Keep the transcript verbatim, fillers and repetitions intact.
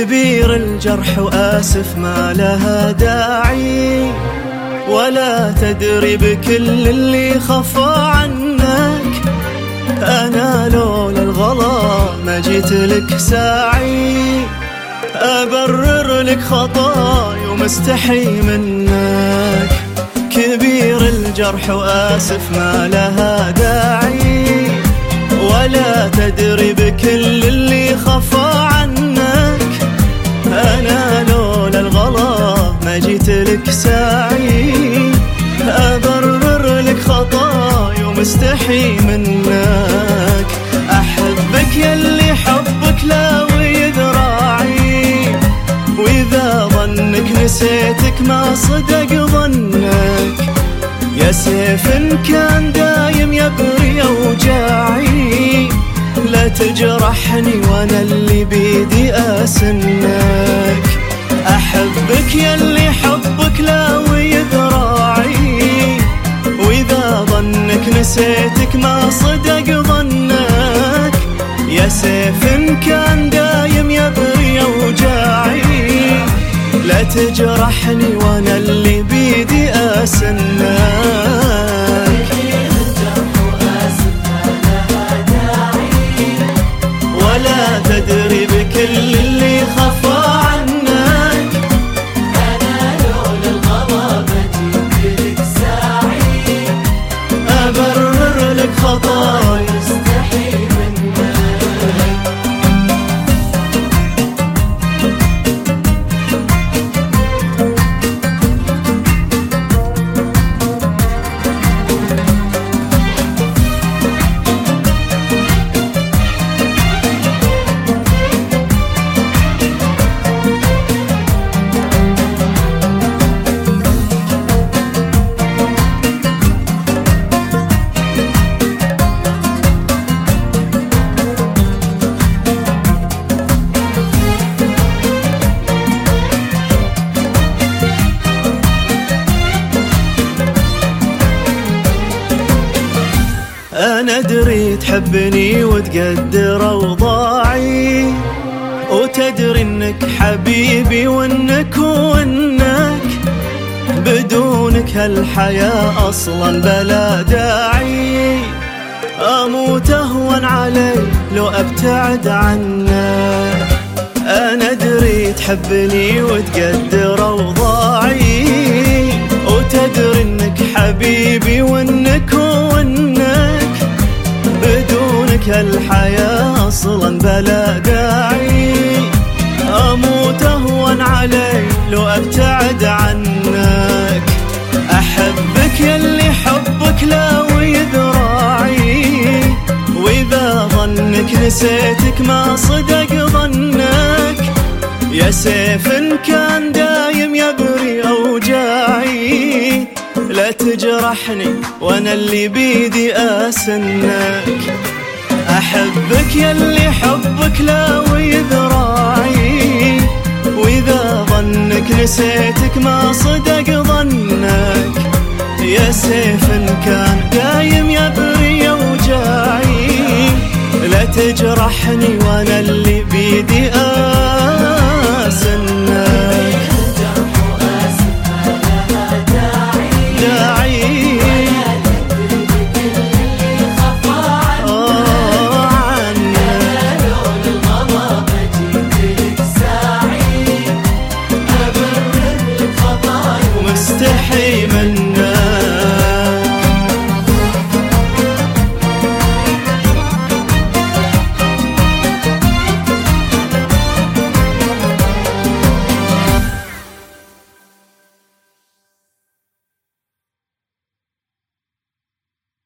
كبير الجرح وآسف ما لها داعي، ولا تدري بكل اللي خفى عنك. أنا لولا الغلا ما جيت لك ساعي، أبرر لك خطاي ومستحي منك. كبير الجرح وآسف ما لها داعي، ولا تدري بكل اللي خفى عنك. أنا لولا الغلا ما جيت لك ساعي، أبرر لك خطاي ومستحي منك. أحبك يلي حبك لا ويذراعي، وإذا ظنك نسيتك ما صدق ظنك. يا سيف كان دايم يبري أوجاعي، لا تجرحني وانا اللي بيدي أسنك. أحبك يلي حبك لا ويذراعي، وإذا ظنك نسيتك ما صدق ظنك. يا سيف كان دايم يبري أوجاعي، لا تجرحني وانا اللي بيدي أسنك. ولا تدري بكل اللي خفى عنك. أنا لولا الغضب جيت لك ساعي، أبرر لك خطاي مستحي منك. أنا أدري تحبني وتقدر أوضاعي، وتدري إنك حبيبي وإنك وإنك بدونك هالحياة أصلا بلا داعي. أموت أهون علي لو أبتعد عنك. أنا أدري تحبني وتقدر أوضاعي، وتدري إنك حبيبي وإنك وإنك بدونك الحياة أصلا بلا داعي. أموت أهون علي لو أبتعد عنك. أحبك يلي حبك لا ويذراعي، وإذا ظنك نسيتك ما صدق ظنك. يا سيف كان دايم يبري أوجاعي، لا تجرحني وانا اللي بيدي أسنك. أحبك يلي حبك لا ويذراعي، وإذا ظنك نسيتك ما صدق ظنك. يا سيف كان دايم يبري أوجاعي، لا تجرحني وانا اللي بيدي